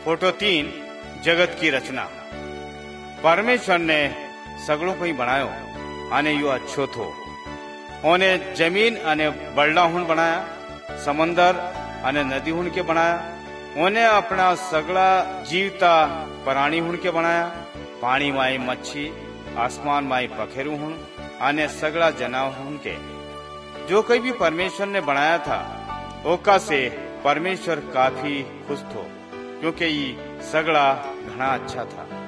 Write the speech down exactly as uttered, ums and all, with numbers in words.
Photo तीन, जगत की रचना। परमेश्वर ने सगळों को ही बनायो अने यो अच्छो थो। ओने जमीन अने बरडा हुन बनाया, समंदर अने नदी हुन के बनाया। ओने अपना सगळा जीवता प्राणी हुन के बनाया, पानी माई मच्छी, आसमान माई पखेरु हुन अने सगळा जनावर हुन के। जो कोई भी परमेश्वर ने बनाया था ओका से परमेश्वर काफी खुश थो, क्योंकि ये सगळा घना अच्छा था।